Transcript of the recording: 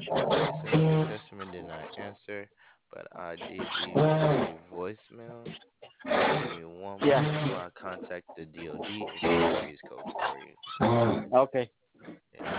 Okay, so your customer did not answer, but I did leave you a voicemail. Give me one Yeah. moment while I contact the DOD and get the freeze code for you. Okay. Yeah.